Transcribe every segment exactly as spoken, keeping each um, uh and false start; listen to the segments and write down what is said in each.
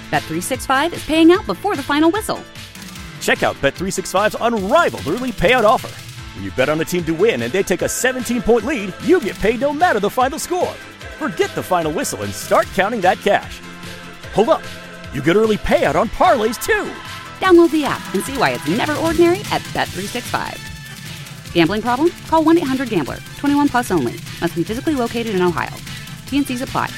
Bet three sixty-five is paying out before the final whistle. Check out Bet three sixty-five's unrivaled early payout offer. When you bet on a team to win and they take a seventeen-point lead, you get paid no matter the final score. Forget the final whistle and start counting that cash. Hold up. You get early payout on parlays, too. Download the app and see why it's never ordinary at Bet three sixty-five. Gambling problem? Call one eight hundred gambler. twenty-one plus only. Must be physically located in Ohio. T and C's apply.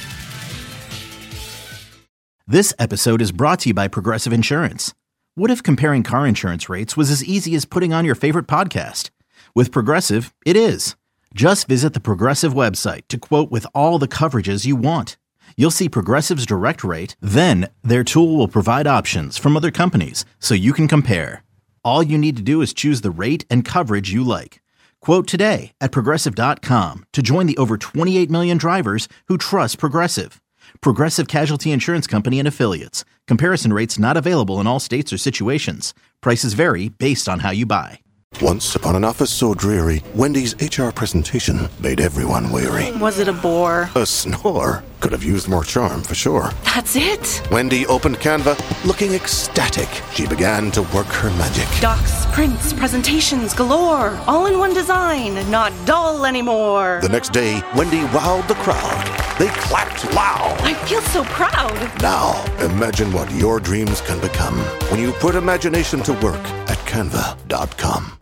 This episode is brought to you by Progressive Insurance. What if comparing car insurance rates was as easy as putting on your favorite podcast? With Progressive, it is. Just visit the Progressive website to quote with all the coverages you want. You'll see Progressive's direct rate, then their tool will provide options from other companies so you can compare. All you need to do is choose the rate and coverage you like. Quote today at Progressive dot com to join the over twenty-eight million drivers who trust Progressive. Progressive Casualty Insurance Company and Affiliates. Comparison rates not available in all states or situations. Prices vary based on how you buy. Once upon an office so dreary, Wendy's H R presentation made everyone weary. Was it a bore? A snore. Could have used more charm for sure. That's it? Wendy opened Canva, looking ecstatic. She began to work her magic. Docs, prints, presentations galore. All in one design, not dull anymore. The next day, Wendy wowed the crowd. They clapped loud. I feel so proud. Now, imagine what your dreams can become when you put imagination to work at canva dot com.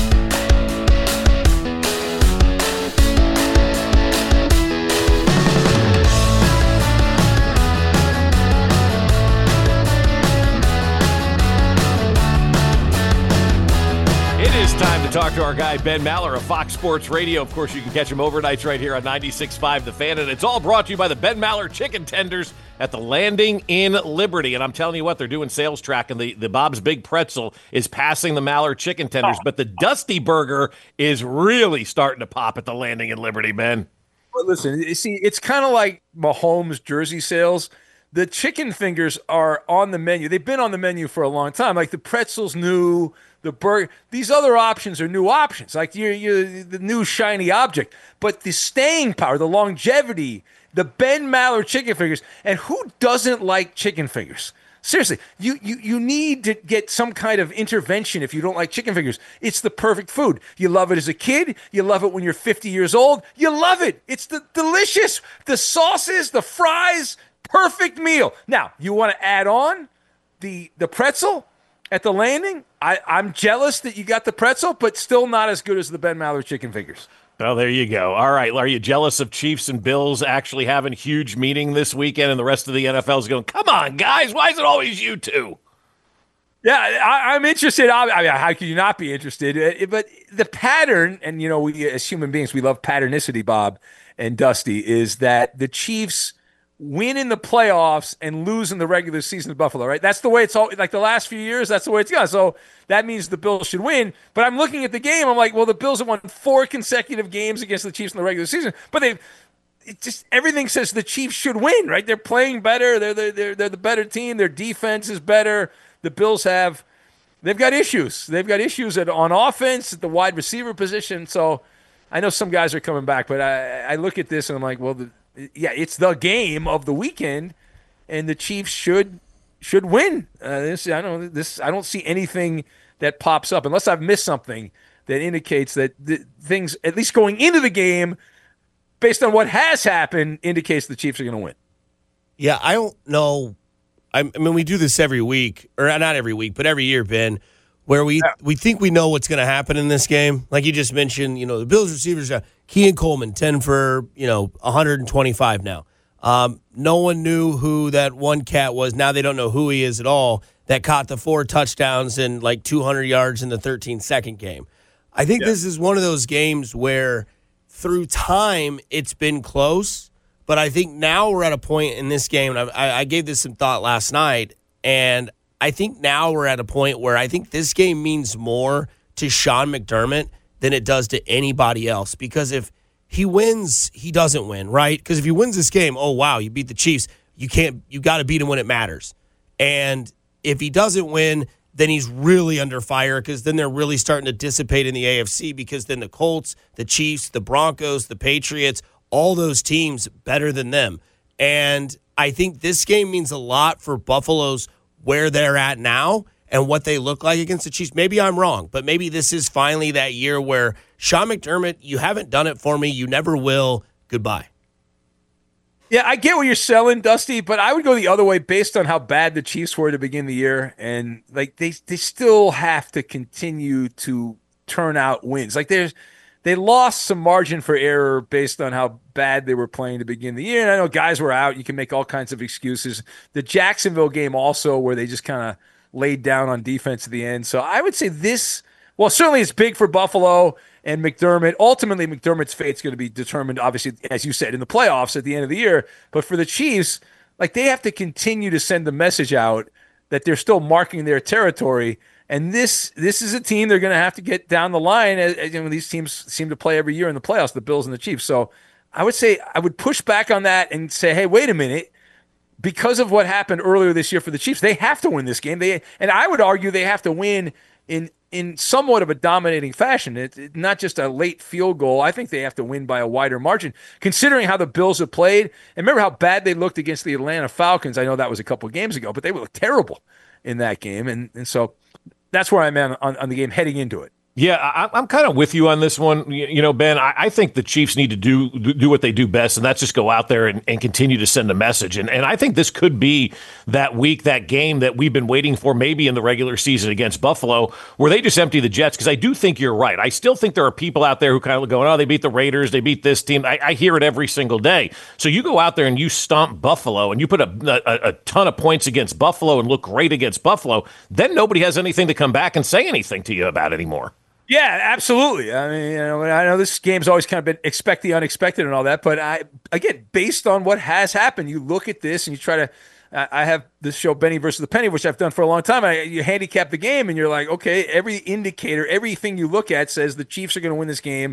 Time to talk to our guy, Ben Maller of Fox Sports Radio. Of course, you can catch him overnights right here on ninety-six point five The Fan. And it's all brought to you by the Ben Maller Chicken Tenders at the Landing in Liberty. And I'm telling you what, they're doing sales track, and the, the Bob's Big Pretzel is passing the Maller Chicken Tenders. Oh. But the Dusty Burger is really starting to pop at the Landing in Liberty, Ben. But listen, you see, it's kind of like Mahomes jersey sales. The chicken fingers are on the menu. They've been on the menu for a long time. Like the pretzel's new, the burger. These other options are new options. Like you're, you're the new shiny object. But the staying power, the longevity, the Ben Maller chicken fingers. And who doesn't like chicken fingers? Seriously, you, you, you need to get some kind of intervention if you don't like chicken fingers. It's the perfect food. You love it as a kid. You love it when you're fifty years old. You love it. It's the delicious. The sauces, the fries. Perfect meal. Now, you want to add on the the pretzel at the Landing? I, I'm jealous that you got the pretzel, but still not as good as the Ben Maller chicken fingers. Oh, there you go. All right. Are you jealous of Chiefs and Bills actually having a huge meeting this weekend and the rest of the N F L is going, come on, guys, why is it always you two? Yeah, I, I'm interested. I mean, how could you not be interested? But the pattern, and, you know, we as human beings, we love patternicity, Bob and Dusty, is that the Chiefs win in the playoffs and lose in the regular season to Buffalo, right? That's the way it's all, like the last few years, that's the way it's gone. So that means the Bills should win. But I'm looking at the game, I'm like, well, the Bills have won four consecutive games against the Chiefs in the regular season, but they've, it just, everything says the Chiefs should win, right? They're playing better. They're, they're, they're, they're the better team. Their defense is better. The Bills have, they've got issues. They've got issues at, on offense, at the wide receiver position. So I know some guys are coming back, but I, I look at this and I'm like, well, the, yeah, it's the game of the weekend, and the Chiefs should should win. Uh, this I don't this I don't see anything that pops up unless I've missed something that indicates that the things, at least going into the game, based on what has happened, indicates the Chiefs are going to win. Yeah, I don't know. I mean, we do this every week, or not every week, but every year, Ben, where we yeah. we think we know what's going to happen in this game. Like you just mentioned, you know, the Bills receivers are Kean Coleman, ten for, you know, one hundred twenty-five now. Um, no one knew who that one cat was. Now they don't know who he is at all, that caught the four touchdowns and like two hundred yards in the thirteen-second game. I think yeah. this is one of those games where through time it's been close, but I think now we're at a point in this game, and I, I gave this some thought last night, and I think now we're at a point where I think this game means more to Sean McDermott than it does to anybody else. Because if he wins, he doesn't win, right? Because if he wins this game, oh, wow, you beat the Chiefs. You can't, you got to beat him when it matters. And if he doesn't win, then he's really under fire, because then they're really starting to dissipate in the A F C, because then the Colts, the Chiefs, the Broncos, the Patriots, all those teams better than them. And I think this game means a lot for Buffalo's where they're at now and what they look like against the Chiefs. Maybe I'm wrong, but maybe this is finally that year where Sean McDermott, you haven't done it for me. You never will. Goodbye. Yeah, I get what you're selling, Dusty, but I would go the other way based on how bad the Chiefs were to begin the year. And like they they still have to continue to turn out wins. Like there's they lost some margin for error based on how bad they were playing to begin the year. And I know guys were out. You can make all kinds of excuses. The Jacksonville game also, where they just kind of laid down on defense at the end. So I would say this, well, certainly it's big for Buffalo and McDermott. Ultimately, McDermott's fate's going to be determined, obviously, as you said, in the playoffs at the end of the year. But for the Chiefs, like they have to continue to send the message out that they're still marking their territory. And this this is a team they're going to have to get down the line. As, as, you know, these teams seem to play every year in the playoffs, the Bills and the Chiefs. So I would say I would push back on that and say, hey, wait a minute. Because of what happened earlier this year for the Chiefs, they have to win this game. They and I would argue they have to win in in somewhat of a dominating fashion. It's it, not just a late field goal. I think they have to win by a wider margin, considering how the Bills have played. And remember how bad they looked against the Atlanta Falcons. I know that was a couple of games ago, but they looked terrible in that game. And and so that's where I'm at on, on the game heading into it. Yeah, I, I'm kind of with you on this one. You, you know, Ben, I, I think the Chiefs need to do do what they do best, and that's just go out there and, and continue to send a message. And, and I think this could be that week, that game that we've been waiting for maybe in the regular season against Buffalo, where they just empty the Jets, because I do think you're right. I still think there are people out there who kind of go, oh, they beat the Raiders, they beat this team. I, I hear it every single day. So you go out there and you stomp Buffalo, and you put a, a, a ton of points against Buffalo and look great against Buffalo, then nobody has anything to come back and say anything to you about anymore. Yeah, absolutely. I mean, you know, I know this game's always kind of been expect the unexpected and all that, but I, again, based on what has happened, you look at this and you try to. I have this show Benny versus the Penny, which I've done for a long time. I, you handicap the game, and you're like, okay, every indicator, everything you look at says the Chiefs are going to win this game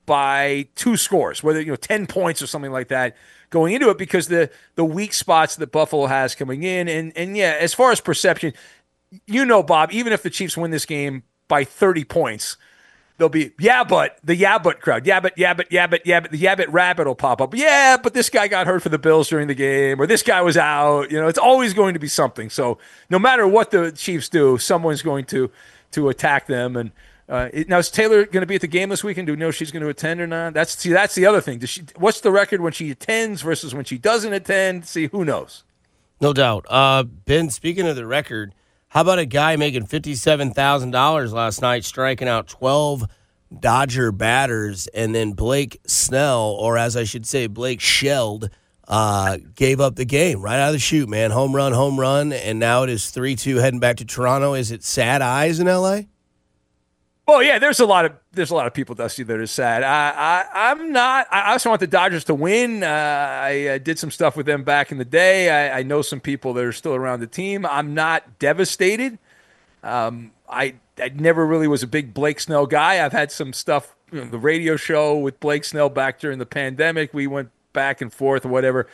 by two scores, whether you know ten points or something like that going into it, because the the weak spots that Buffalo has coming in, and and yeah, as far as perception, you know, Bob, even if the Chiefs win this game by thirty points, there'll be, yeah, but the yeah, but crowd. Yeah, but, yeah, but, yeah, but, yeah, but the yeah, but rabbit will pop up. Yeah, but this guy got hurt for the Bills during the game, or this guy was out. You know, it's always going to be something. So no matter what the Chiefs do, someone's going to to attack them. And uh, it, now is Taylor going to be at the game this weekend? Do we know if she's going to attend or not? That's see, that's the other thing. Does she? What's the record when she attends versus when she doesn't attend? See, who knows? No doubt. Uh, Ben, speaking of the record, how about a guy making fifty-seven thousand dollars last night, striking out twelve Dodger batters, and then Blake Snell, or as I should say, Blake Shelled, uh, gave up the game right out of the chute, man. Home run, home run, and now it is three two heading back to Toronto. Is it sad eyes in L A? Well, yeah, there's a lot of there's a lot of people, Dusty, that are sad. I, I I'm not. I also want the Dodgers to win. Uh, I uh, did some stuff with them back in the day. I, I know some people that are still around the team. I'm not devastated. Um, I I never really was a big Blake Snell guy. I've had some stuff, you know, the radio show with Blake Snell back during the pandemic. We went back and forth or whatever.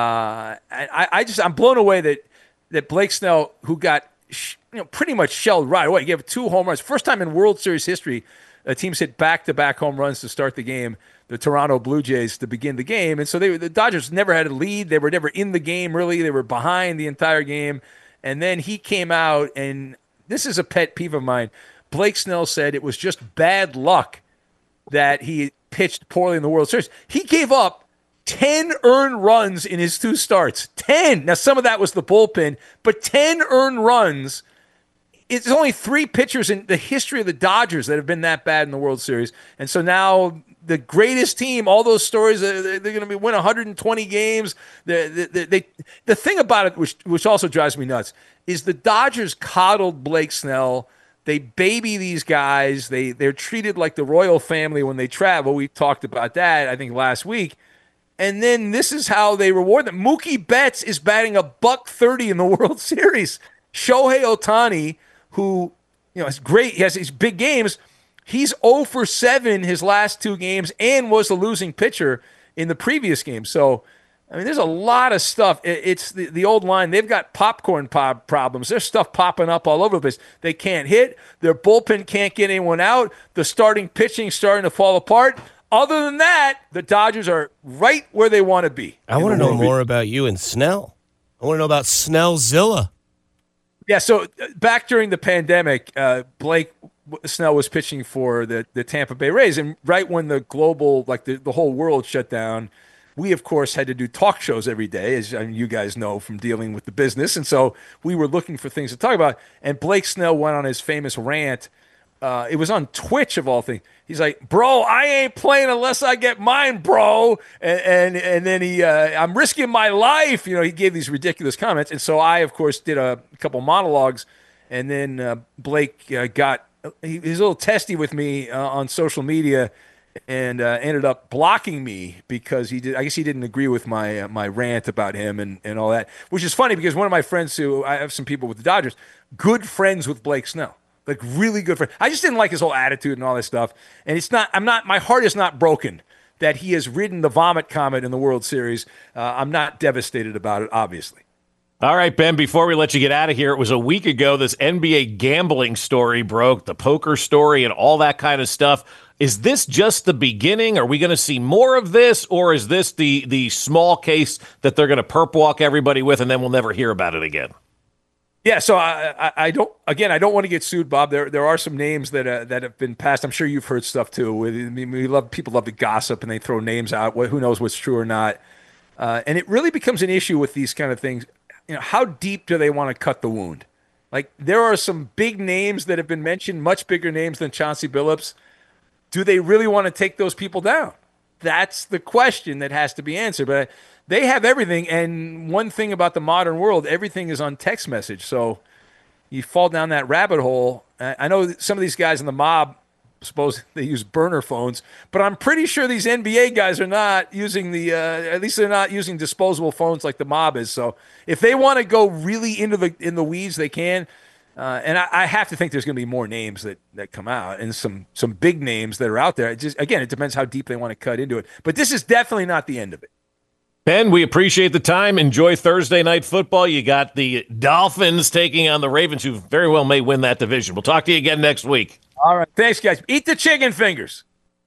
Uh, I I just I'm blown away that that Blake Snell, who got you know, pretty much shelled right away. He gave two home runs. First time in World Series history, a team's hit back-to-back home runs to start the game, the Toronto Blue Jays to begin the game. And so they, the Dodgers never had a lead. They were never in the game, really. They were behind the entire game. And then he came out, and this is a pet peeve of mine. Blake Snell said it was just bad luck that he pitched poorly in the World Series. He gave up ten earned runs in his two starts. ten. Now, some of that was the bullpen, but ten earned runs. It's only three pitchers in the history of the Dodgers that have been that bad in the World Series. And so now the greatest team, all those stories, they're going to be win one hundred twenty games. They, they, they, the thing about it, which, which also drives me nuts, is the Dodgers coddled Blake Snell. They baby these guys. They, they're treated like the royal family when they travel. We talked about that, I think, last week. And then this is how they reward them. Mookie Betts is batting a buck thirty in the World Series. Shohei Ohtani, who, you know, is great. He has these big games. He's zero for seven his last two games and was the losing pitcher in the previous game. So, I mean, there's a lot of stuff. It's the, the old line. They've got popcorn pop problems. There's stuff popping up all over the place. They can't hit. Their bullpen can't get anyone out. The starting pitching starting to fall apart. Other than that, the Dodgers are right where they want to be. I want to know more about you and Snell. I want to know about Snellzilla. Yeah, so uh, back during the pandemic, uh, Blake Snell was pitching for the, the Tampa Bay Rays. And right when the global, like the, the whole world shut down, we, of course, had to do talk shows every day, as I mean, you guys know from dealing with the business. And so we were looking for things to talk about. And Blake Snell went on his famous rant. Uh, it was on Twitch, of all things. He's like, bro, I ain't playing unless I get mine, bro. And and, and then he, uh, I'm risking my life. You know, he gave these ridiculous comments. And so I, of course, did a couple monologues. And then uh, Blake uh, got, he, he was a little testy with me uh, on social media and uh, ended up blocking me because he did, I guess he didn't agree with my uh, my rant about him and, and all that, which is funny because one of my friends who, I have some people with the Dodgers, good friends with Blake Snell. Like really good friend. I just didn't like his whole attitude and all that stuff. And it's not, I'm not, my heart is not broken that he has ridden the vomit comet in the World Series. Uh, I'm not devastated about it, obviously. All right, Ben, before we let you get out of here, it was a week ago this N B A gambling story broke, the poker story and all that kind of stuff. Is this just the beginning? Are we going to see more of this? Or is this the the small case that they're going to perp walk everybody with and then we'll never hear about it again? Yeah, so I, I, I don't. Again, I don't want to get sued, Bob. There, there are some names that uh, that have been passed. I'm sure you've heard stuff too. I mean, we love people love to gossip and they throw names out. Who knows what's true or not? Uh, and it really becomes an issue with these kind of things. You know, how deep do they want to cut the wound? Like there are some big names that have been mentioned, much bigger names than Chauncey Billups. Do they really want to take those people down? That's the question that has to be answered. But they have everything, and one thing about the modern world, everything is on text message. So you fall down that rabbit hole. I know some of these guys in the mob, suppose they use burner phones, but I'm pretty sure these N B A guys are not using the, uh, at least they're not using disposable phones like the mob is. So if they want to go really into the in the weeds, they can. Uh, and I, I have to think there's going to be more names that, that come out and some some big names that are out there. It just again, it depends how deep they want to cut into it. But this is definitely not the end of it. Ben, we appreciate the time. Enjoy Thursday night football. You got the Dolphins taking on the Ravens, who very well may win that division. We'll talk to you again next week. All right. Thanks, guys. Eat the chicken fingers.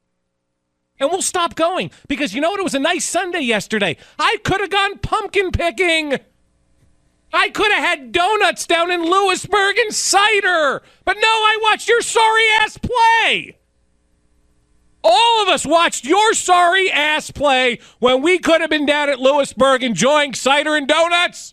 And we'll stop going because you know what? It was a nice Sunday yesterday. I could have gone pumpkin picking. I could have had donuts down in Lewisburg and cider. But no, I watched your sorry ass play. All of us watched your sorry ass play when we could have been down at Lewisburg enjoying cider and donuts.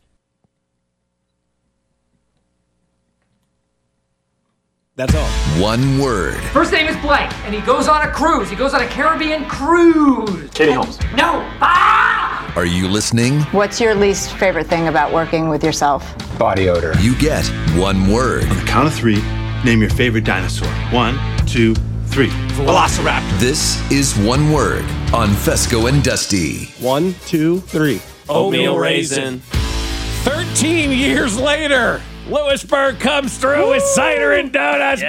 That's all. One word. First name is Blake, and he goes on a cruise. He goes on a Caribbean cruise. Katie Holmes. No. Ah! Are you listening? What's your least favorite thing about working with yourself? Body odor. You get one word. On the count of three, name your favorite dinosaur. One, two, three. Velociraptor. This is One Word on Fesco and Dusty. One, two, three. Oatmeal raisin. Thirteen years later, Lewisburg comes through Woo! With cider and donuts,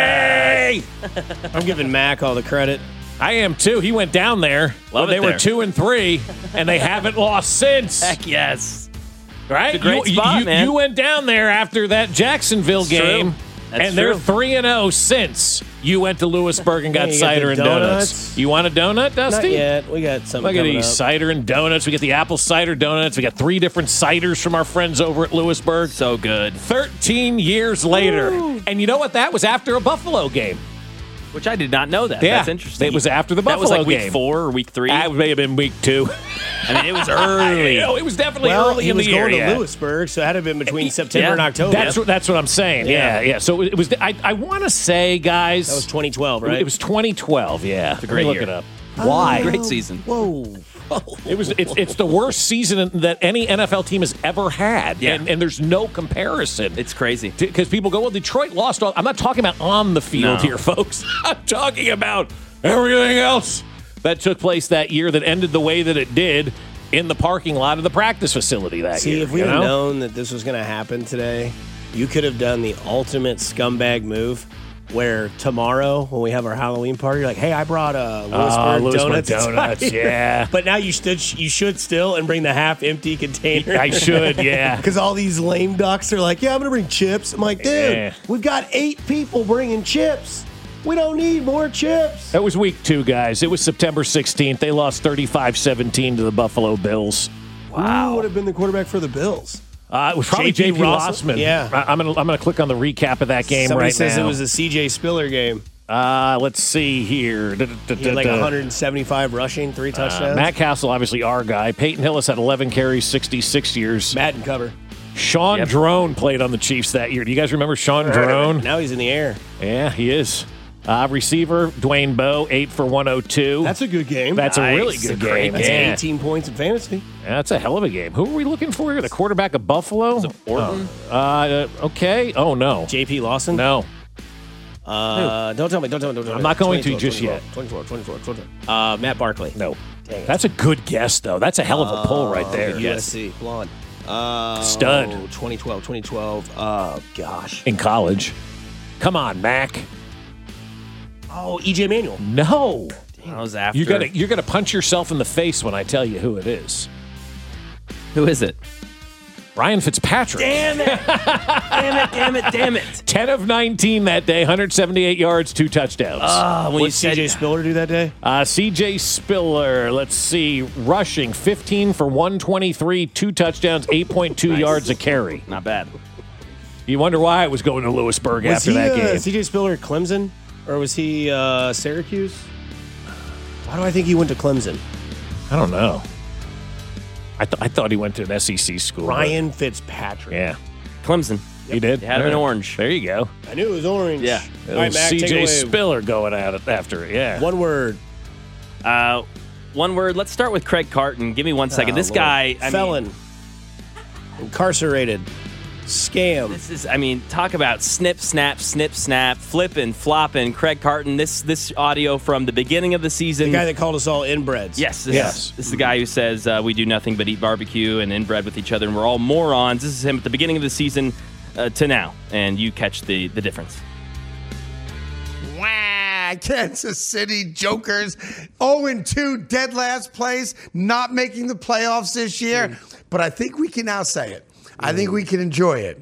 yes. Baby. I'm giving Mac all the credit. I am too. He went down there. Love they it were there. two and three, and they haven't lost since. Heck yes. Right? It's a great you, spot, you, man. You went down there after that Jacksonville That's game, true. That's and they're true. three and zero since you went to Lewisburg and got Hey, you cider got and the donuts. donuts? You want a donut, Dusty? Not yet. We got something Look at coming these up. cider and donuts. We get the apple cider donuts. We got three different ciders from our friends over at Lewisburg. So good. Thirteen years later, Woo. and you know what? That was after a Buffalo game. Which I did not know that. Yeah, That's interesting. it was after the That was Buffalo like week game. four or week three. That may have been week two. I mean, it was early. You know, it was definitely Well, early he in was the year. going to yeah. Lewisburg, so it had to have been between September Yeah. and October. That's what, that's what I'm saying. Yeah, Yeah. yeah. So it was. I, I want to say, guys, That was twenty twelve, right? It was twenty twelve. Yeah, It's a great Let me look year. it up. Why? Great season. Whoa. It was. It's, it's the worst season that any N F L team has ever had, Yeah. and, and there's no comparison. It's crazy. Because people go, well, Detroit lost all. I'm not talking about on the field No. here, folks. I'm talking about everything else that took place that year that ended the way that it did in the parking lot of the practice facility that See, year. if we you had know? known that this was going to happen today, you could have done the ultimate scumbag move where tomorrow when we have our Halloween party, you're like, hey, I brought uh, Lewisburg, Oh, Lewisburg donuts. donuts, yeah. But now you should, you should still and bring the half-empty container. I should, yeah. Because all these lame ducks are like, yeah, I'm going to bring chips. I'm like, dude, Yeah. we've got eight people bringing chips. We don't need more chips. That was week two, guys. It was September sixteenth. They lost thirty-five seventeen to the Buffalo Bills. Who would have been the quarterback for the Bills? Uh, it was probably J P Rossman. Yeah. I, I'm going to I'm gonna click on the recap of that game Somebody right says now. it was a C J Spiller game. Uh, let's see here. Da, da, da, He had like one hundred seventy-five rushing, three touchdowns. Uh, Matt Castle, obviously our guy. Peyton Hillis had eleven carries, sixty-six years. Matt and cover. Sean Yep. Drone played on the Chiefs that year. Do you guys remember Sean Drone? Now he's in the air. Yeah, he is. Uh, receiver, Dwayne Bowe, eight for one oh two. That's a good game. That's Nice. a really good game. That's yeah. eighteen points in fantasy. Yeah, that's a hell of a game. Who are we looking for here? The quarterback of Buffalo? Orton? Oh. Uh, okay. Oh, no. J P Lawson? No. Uh, don't tell me. Don't tell me. Don't tell me. I'm not going to twenty-four, just twenty-four, yet. twenty-four, twenty-four, twenty-four. Uh, Matt Barkley. No. Dang it. That's a good guess, though. That's a hell of a pull right there. U S C. Blonde. Uh, Stud. Oh, twenty twelve, twenty twelve. Oh, gosh. In college. Come on, Mac. Oh, E J Manuel. No. I was after. You're gonna you're gonna punch yourself in the face when I tell you who it is. Who is it? Ryan Fitzpatrick. Damn it! damn it! Damn it! Damn it! ten of nineteen that day, one hundred seventy-eight yards, two touchdowns. Ah, when What you did said C J Spiller do that day? Uh, C J Spiller, let's see, rushing fifteen for one twenty-three, two touchdowns, eight point two Nice. yards a carry. Not bad. You wonder why I was going to Lewisburg Was after he, that uh, game. C J Spiller Clemson? Or was he uh, Syracuse? Why do I think he went to Clemson? I don't know. I, th- I thought he went to an S E C school. Ryan Fitzpatrick. Yeah, Clemson. he did. You had him in All right. orange. There you go. I knew it was orange. Yeah. All right, Mac, C take J away. Spiller going at it after it. Yeah. One word. Uh, one word. Let's start with Craig Carton. Give me one second. Oh, this Lord. guy, I felon, mean, incarcerated, scam. this is. I mean, talk about snip, snap, snip, snap, flipping, flopping. Craig Carton. This this audio from the beginning of the season. The guy that called us all inbreds. Yes, this, Yes. Is, this is the guy who says uh, we do nothing but eat barbecue and inbred with each other, and we're all morons. This is him at the beginning of the season uh, to now, and you catch the the difference. Wah, Kansas City Jokers, oh and two, dead last place, not making the playoffs this year. But I think we can now say it. I think we can enjoy it.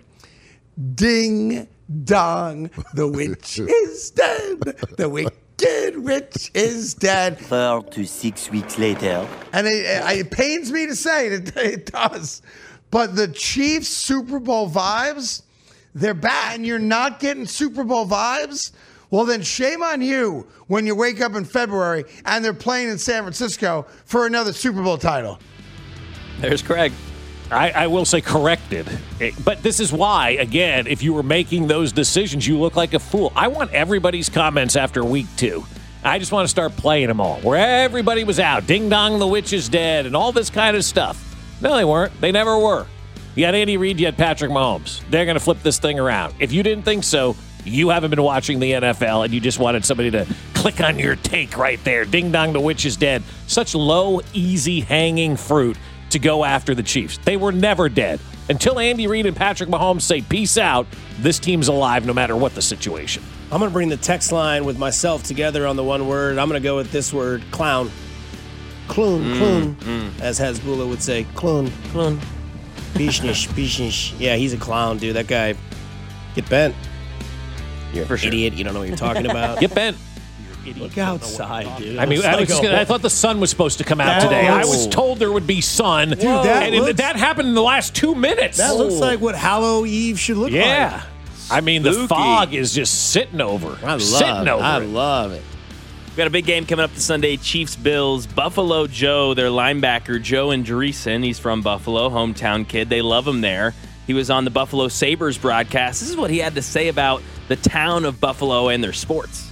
Ding dong, the witch is dead. The wicked witch is dead. Four to six weeks later. And it, it pains me to say it, it does. But the Chiefs Super Bowl vibes, they're bad. And you're not getting Super Bowl vibes? Well, then shame on you when you wake up in February and they're playing in San Francisco for another Super Bowl title. There's Craig. I, I will say corrected. It- but this is why, again, if you were making those decisions, you look like a fool. I want everybody's comments after week two. I just want to start playing them all, where everybody was out. Ding dong, the witch is dead, and all this kind of stuff. No, they weren't. They never were. You had Andy Reid, you had Patrick Mahomes. They're going to flip this thing around. If you didn't think so, you haven't been watching the N F L, and you just wanted somebody to click on your take right there. Ding dong, the witch is dead. Such low, easy, hanging fruit to go after the Chiefs. They were never dead. Until Andy Reid and Patrick Mahomes say peace out, this team's alive no matter what the situation. I'm going to bring the text line with myself together on the one word. I'm going to go with this word, clown. Clown, Mm, clown, mm. as Hasbulla would say. Clown, clown. Bishnish, bishnish. Yeah, he's a clown, dude. That guy, get bent. You're For an sure. idiot. You don't know what you're talking about. Get bent. Look outside, dude. I mean, It's I, like was just a gonna, I whole- thought the sun was supposed to come out That today. I looks- was told there would be sun. Dude, that and it- looks- that happened in the last two minutes. That looks like what Hallow Eve should look like. Yeah. I mean, the Spooky. fog is just sitting over. I love sitting it. over I it. love it. We got a big game coming up this Sunday. Chiefs Bills. Buffalo Joe, their linebacker, Joe Andreessen. He's from Buffalo, hometown kid. They love him there. He was on the Buffalo Sabres broadcast. This is what he had to say about the town of Buffalo and their sports.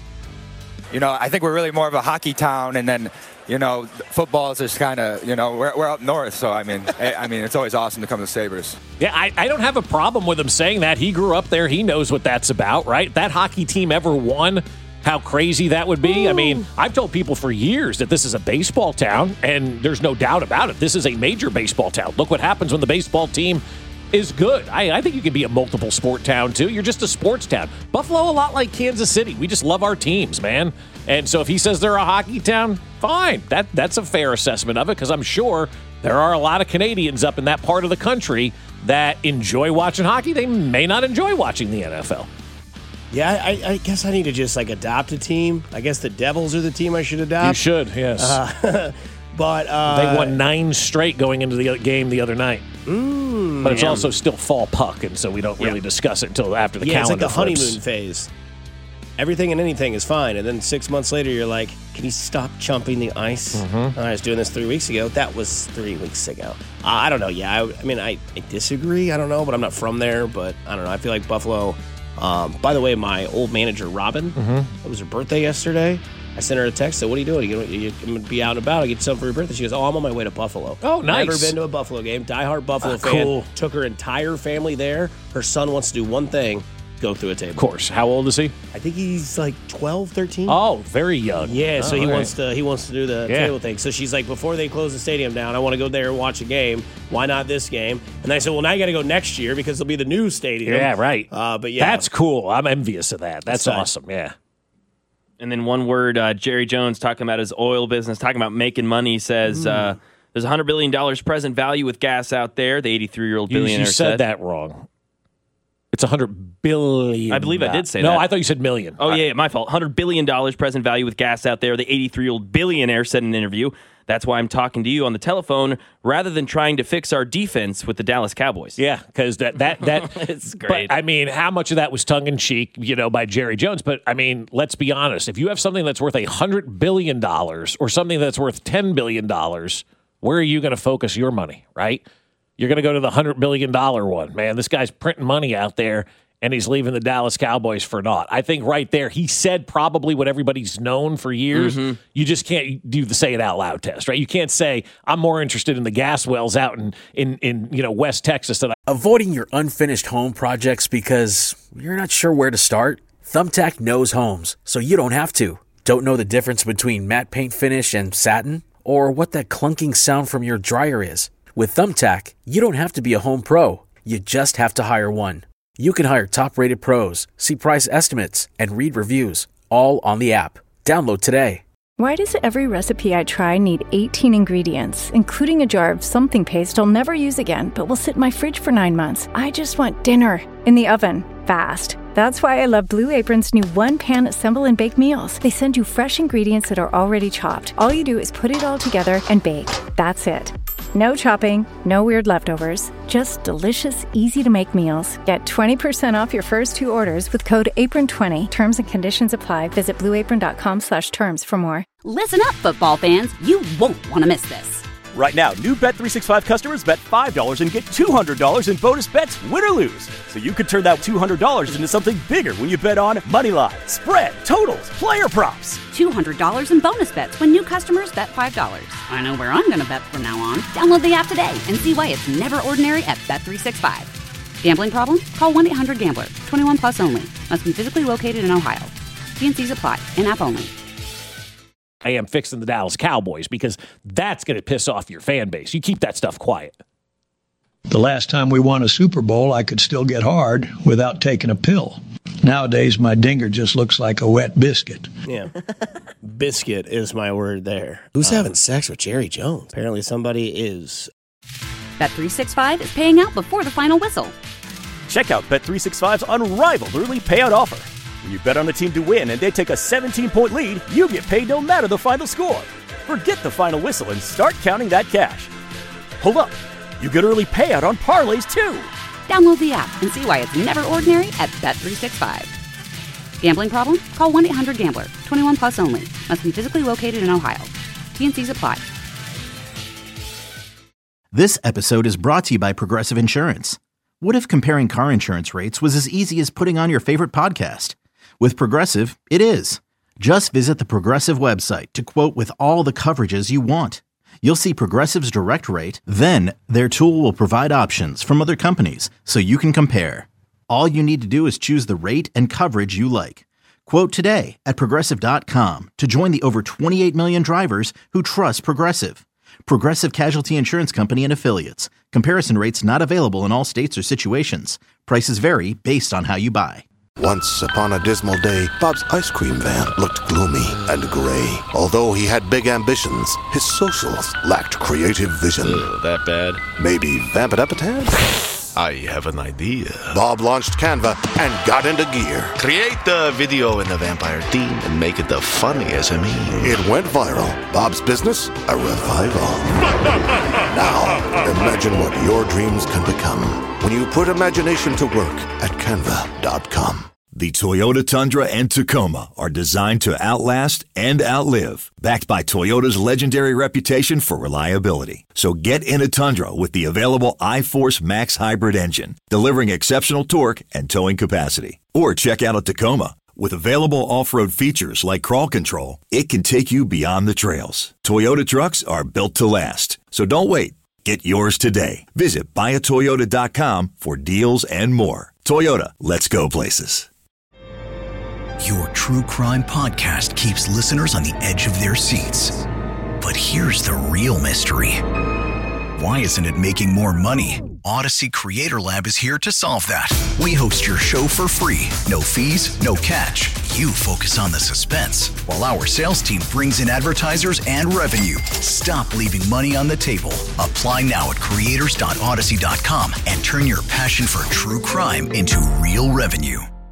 You know, I think we're really more of a hockey town, and then, you know, football is just kind of, you know, we're, we're up north, so I mean, I, I mean, it's always awesome to come to Sabres. Yeah, I, I don't have a problem with him saying that. He grew up there. He knows what that's about, right? That hockey team ever won. How crazy that would be. I mean, I've told people for years that this is a baseball town, and there's no doubt about it. This is a major baseball town. Look what happens when the baseball team is good. I, I think you can be a multiple sport town, too. You're just a sports town. Buffalo, a lot like Kansas City. We just love our teams, man. And so if he says they're a hockey town, fine. That That's a fair assessment of it, because I'm sure there are a lot of Canadians up in that part of the country that enjoy watching hockey. They may not enjoy watching the N F L. Yeah, I, I guess I need to just like adopt a team. I guess the Devils are the team I should adopt. You should, yes. Uh, but uh, they won nine straight going into the game the other night. Mm, But it's Yeah. also still fall puck, and so we don't really Yeah. discuss it until after the yeah, calendar it's like the flips. honeymoon phase. Everything and anything is fine, and then six months later, you're like, "Can you stop chumping the ice?" Mm-hmm. I was doing this three weeks ago. That was three weeks ago. Uh, I don't know. Yeah, I, I mean, I, I disagree. I don't know, but I'm not from there. But I don't know. I feel like Buffalo. Um, by the way, my old manager Robin, Mm-hmm. it was her birthday yesterday. I sent her a text. Said, "What are you doing? You gonna, you, I'm gonna be out and about. I'll get you something for your birthday." She goes, "Oh, I'm on my way to Buffalo." Oh, nice. Never been to a Buffalo game. Diehard Buffalo Ah, fan. cool. Took her entire family there. Her son wants to do one thing: go through a table. Of course. How old is he? I think he's like twelve, thirteen. Oh, very young. Yeah, so Oh, he all wants to he wants to do the Yeah. table thing. So she's like, before they close the stadium down, I want to go there and watch a game. Why not this game? And I said, well, now you got to go next year because it'll be the new stadium. Yeah, right. Uh, but yeah, That's cool. I'm envious of that. That's That's awesome. Yeah. And then one word, uh, Jerry Jones talking about his oil business, talking about making money, says uh, there's one hundred billion dollars present value with gas out there, the eighty-three-year-old You, billionaire you said, that wrong. It's one hundred billion. I believe I did say no, that. No, I thought you said million. Oh, yeah, my fault. one hundred billion dollars present value with gas out there, the eighty-three-year-old billionaire said in an interview. That's why I'm talking to you on the telephone rather than trying to fix our defense with the Dallas Cowboys. Yeah, because that that that it's great. But I mean, how much of that was tongue in cheek, you know, by Jerry Jones? But I mean, let's be honest. If you have something that's worth a hundred billion dollars or something that's worth ten billion dollars, where are you going to focus your money? Right? You're going to go to the hundred billion dollar one, man. This guy's printing money out there. And he's leaving the Dallas Cowboys for naught. I think right there, he said probably what everybody's known for years. Mm-hmm. You just can't do the say it out loud test, right? You can't say, I'm more interested in the gas wells out in, in, in you know, West Texas than I. Avoiding your unfinished home projects because you're not sure where to start? Thumbtack knows homes, so you don't have to. Don't know the difference between matte paint finish and satin? Or what that clunking sound from your dryer is? With Thumbtack, you don't have to be a home pro. You just have to hire one. You can hire top-rated pros, see price estimates, and read reviews, all on the app. Download today. Why does every recipe I try need eighteen ingredients, including a jar of something paste I'll never use again, but will sit in my fridge for nine months? I just want dinner in the oven, fast. That's why I love Blue Apron's new one-pan assemble and bake meals. They send you fresh ingredients that are already chopped. All you do is put it all together and bake. That's it. No chopping, no weird leftovers, just delicious, easy-to-make meals. Get twenty percent off your first two orders with code apron twenty. Terms and conditions apply. Visit blueapron.com slash terms for more. Listen up, football fans. You won't want to miss this. Right now, new Bet three sixty-five customers bet five dollars and get two hundred dollars in bonus bets, win or lose. So you could turn that two hundred dollars into something bigger when you bet on money line, spread, totals, player props. two hundred dollars in bonus bets when new customers bet five dollars. I know where I'm going to bet from now on. Download the app today and see why it's never ordinary at Bet three sixty-five. Gambling problem? Call one eight hundred gambler. twenty-one plus only. Must be physically located in Ohio. T and C's apply. In-app only. I am fixing the Dallas Cowboys because that's going to piss off your fan base. You keep that stuff quiet. The last time we won a Super Bowl, I could still get hard without taking a pill. Nowadays, my dinger just looks like a wet biscuit. Yeah. Biscuit is my word there. Who's uh, having sex with Jerry Jones? Apparently somebody is. Bet three sixty-five is paying out before the final whistle. Check out Bet three sixty-five's unrivaled early payout offer. When you bet on a team to win and they take a seventeen-point lead, you get paid no matter the final score. Forget the final whistle and start counting that cash. Hold up. You get early payout on parlays, too. Download the app and see why it's never ordinary at Bet three sixty-five. Gambling problem? Call one eight hundred gambler. twenty-one plus only. Must be physically located in Ohio. T and C's apply. This episode is brought to you by Progressive Insurance. What if comparing car insurance rates was as easy as putting on your favorite podcast? With Progressive, it is. Just visit the Progressive website to quote with all the coverages you want. You'll see Progressive's direct rate, then their tool will provide options from other companies so you can compare. All you need to do is choose the rate and coverage you like. Quote today at Progressive dot com to join the over twenty-eight million drivers who trust Progressive. Progressive Casualty Insurance Company and Affiliates. Comparison rates not available in all states or situations. Prices vary based on how you buy. Once upon a dismal day, Bob's ice cream van looked gloomy and gray. Although he had big ambitions, his socials lacked creative vision. Ugh, that bad? Maybe vamp it up a tad? I have an idea. Bob launched Canva and got into gear. Create the video in the vampire theme and make it the funniest of me. It went viral. Bob's business, a revival. Now, imagine what your dreams can become when you put imagination to work at canva dot com. The Toyota Tundra and Tacoma are designed to outlast and outlive, backed by Toyota's legendary reputation for reliability. So get in a Tundra with the available iForce Max hybrid engine, delivering exceptional torque and towing capacity. Or check out a Tacoma. With available off-road features like crawl control, it can take you beyond the trails. Toyota trucks are built to last, so don't wait. Get yours today. Visit buy a toyota dot com for deals and more. Toyota, let's go places. Your true crime podcast keeps listeners on the edge of their seats. But here's the real mystery. Why isn't it making more money? Odyssey Creator Lab is here to solve that. We host your show for free. No fees, no catch. You focus on the suspense, while our sales team brings in advertisers and revenue. Stop leaving money on the table. Apply now at creators dot odyssey dot com and turn your passion for true crime into real revenue.